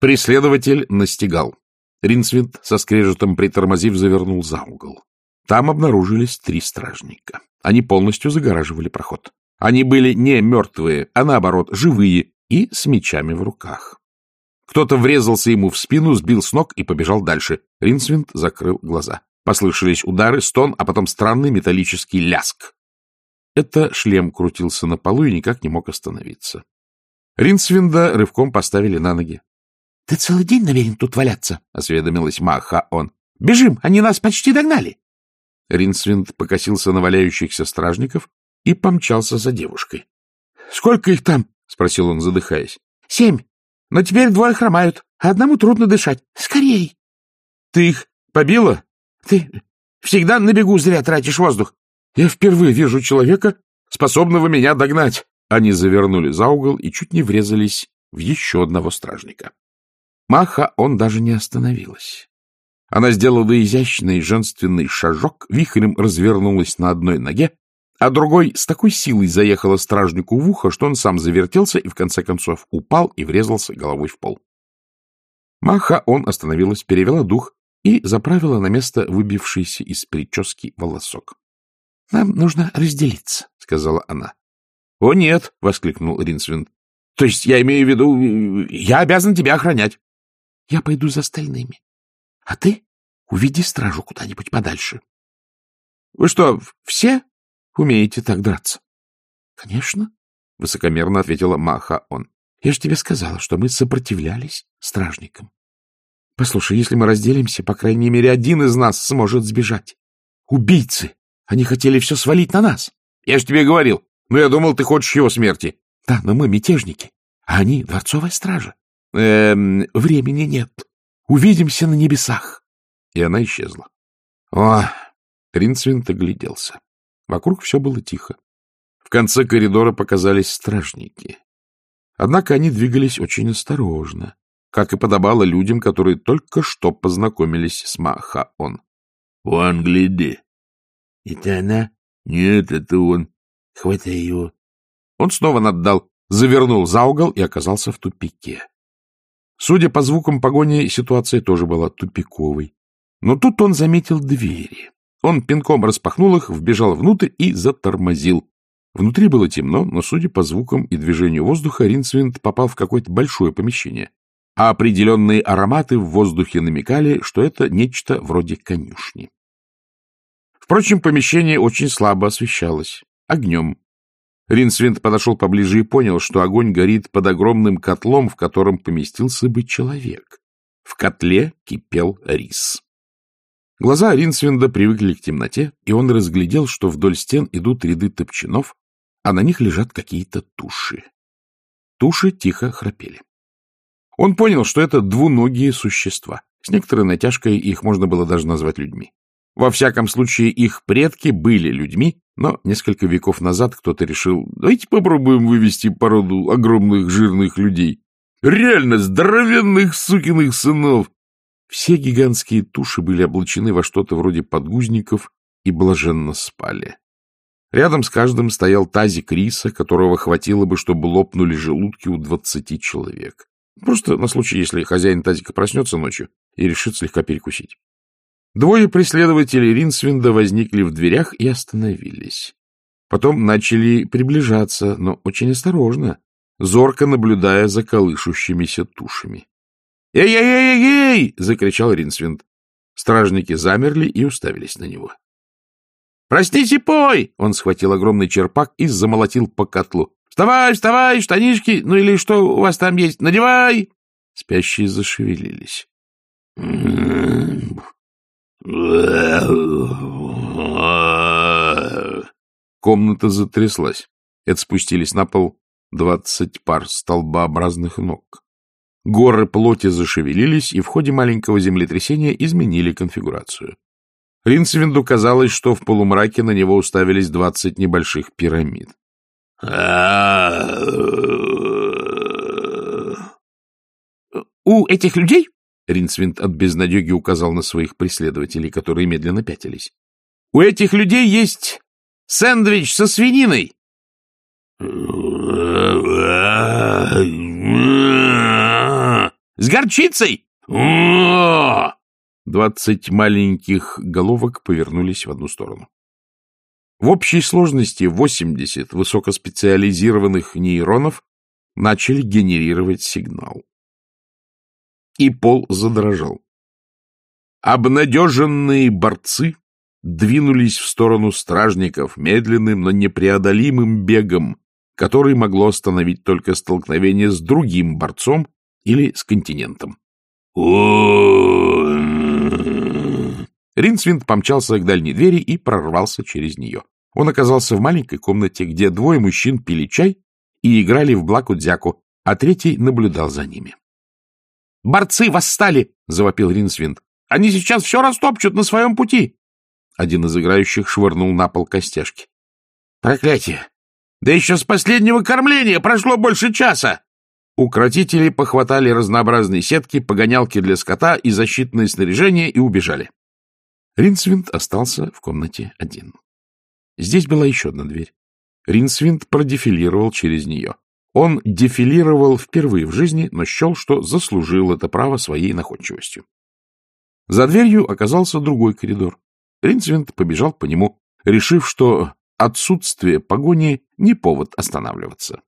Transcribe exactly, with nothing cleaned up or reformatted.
Преследователь настигал. Ринсвинд, со скрежетом притормозив, завернул за угол. Там обнаружились три стражника. Они полностью загораживали проход. Они были не мертвые, а наоборот, живые и с мечами в руках. Кто-то врезался ему в спину, сбил с ног и побежал дальше. Ринсвинд закрыл глаза. Послышались удары, стон, а потом странный металлический ляск. Это шлем крутился на полу и никак не мог остановиться. Ринсвинда рывком поставили на ноги. — Ты целый день намерен тут валяться? — осведомилась Ма-Ха-Он. — Бежим, они нас почти догнали. Ринсвинд покосился на валяющихся стражников и помчался за девушкой. — Сколько их там? — спросил он, задыхаясь. — Семь. Но теперь двое хромают, а одному трудно дышать. Скорей! — Ты их побила? — Ты всегда на бегу зря тратишь воздух. Я впервые вижу человека, способного меня догнать. Они завернули за угол и чуть не врезались в еще одного стражника. Ма-Ха-Он даже не остановилась. Она сделала изящный женственный шажок, вихрем развернулась на одной ноге, а другой с такой силой заехала стражнику в ухо, что он сам завертелся и в конце концов упал и врезался головой в пол. Ма-Ха-Он остановилась, перевела дух и заправила на место выбившийся из прически волосок. — Нам нужно разделиться, — сказала она. — О, нет, — воскликнул Ринсвинд. — То есть я имею в виду, я обязан тебя охранять. — Я пойду за остальными, а ты уведи стражу куда-нибудь подальше. — Вы что, все умеете так драться? — Конечно, — высокомерно ответила Ма-Ха-Он. — Я же тебе сказала, что мы сопротивлялись стражникам. Послушай, если мы разделимся, по крайней мере, один из нас сможет сбежать. Убийцы! Они хотели все свалить на нас. Я же тебе говорил. Но я думал, ты хочешь его смерти. Да, но мы мятежники, а они дворцовая стража. Эм, времени нет. Увидимся на небесах. И она исчезла. О, Ринсвинд огляделся. Вокруг все было тихо. В конце коридора показались стражники. Однако они двигались очень осторожно, как и подобало людям, которые только что познакомились с Ма-Ха-Он. — Вон, гляди. — Это она? — Нет, это он. — Хватай его. Он снова наддал, завернул за угол и оказался в тупике. Судя по звукам погони, ситуация тоже была тупиковой. Но тут он заметил двери. Он пинком распахнул их, вбежал внутрь и затормозил. Внутри было темно, но, судя по звукам и движению воздуха, Ринсвинд попал в какое-то большое помещение. А определенные ароматы в воздухе намекали, что это нечто вроде конюшни. Впрочем, помещение очень слабо освещалось огнем. Ринсвинд подошел поближе и понял, что огонь горит под огромным котлом, в котором поместился бы человек. В котле кипел рис. Глаза Ринсвинда привыкли к темноте, и он разглядел, что вдоль стен идут ряды топчанов, а на них лежат какие-то туши. Туши тихо храпели. Он понял, что это двуногие существа. С некоторой натяжкой их можно было даже назвать людьми. Во всяком случае, их предки были людьми, но несколько веков назад кто-то решил, давайте попробуем вывести породу огромных жирных людей. Реально здоровенных сукиных сынов. Все гигантские туши были облачены во что-то вроде подгузников и блаженно спали. Рядом с каждым стоял тазик риса, которого хватило бы, чтобы лопнули желудки у двадцати человек. Просто на случай, если хозяин тазика проснется ночью и решит слегка перекусить. Двое преследователей Ринсвинда возникли в дверях и остановились. Потом начали приближаться, но очень осторожно, зорко наблюдая за колышущимися тушами. «Эй-эй-эй-эй!» — закричал Ринсвинд. Стражники замерли и уставились на него. «Проснись, пой!» — он схватил огромный черпак и замолотил по котлу. «Вставай, вставай, штанишки, ну или что у вас там есть, надевай!» Спящие зашевелились. Комната затряслась. Это спустились на пол двадцать пар столбообразных ног. Горы плоти зашевелились и в ходе маленького землетрясения изменили конфигурацию. Ринсвинду казалось, что в полумраке на него уставились двадцать небольших пирамид. — У этих людей, — Ринсвинд от безнадеги указал на своих преследователей, которые медленно пятились, — у этих людей есть сэндвич со свининой. С горчицей! О! Двадцать маленьких головок повернулись в одну сторону. В общей сложности восемьдесят высокоспециализированных нейронов начали генерировать сигнал. И пол задрожал. Обнадеженные борцы двинулись в сторону стражников медленным, но непреодолимым бегом, который могло остановить только столкновение с другим борцом или с континентом. Ринсвинд помчался к дальней двери и прорвался через нее. Он оказался в маленькой комнате, где двое мужчин пили чай и играли в блаку-дзяку, а третий наблюдал за ними. — Борцы восстали! — завопил Ринсвинд. — Они сейчас все растопчут на своем пути! Один из играющих швырнул на пол костяшки. — Проклятие! Да еще с последнего кормления прошло больше часа! Укротители похватали разнообразные сетки, погонялки для скота и защитное снаряжение и убежали. Ринсвинд остался в комнате один. Здесь была еще одна дверь. Ринсвинд продефилировал через нее. Он дефилировал впервые в жизни, но счел, что заслужил это право своей находчивостью. За дверью оказался другой коридор. Ринсвинд побежал по нему, решив, что отсутствие погони не повод останавливаться.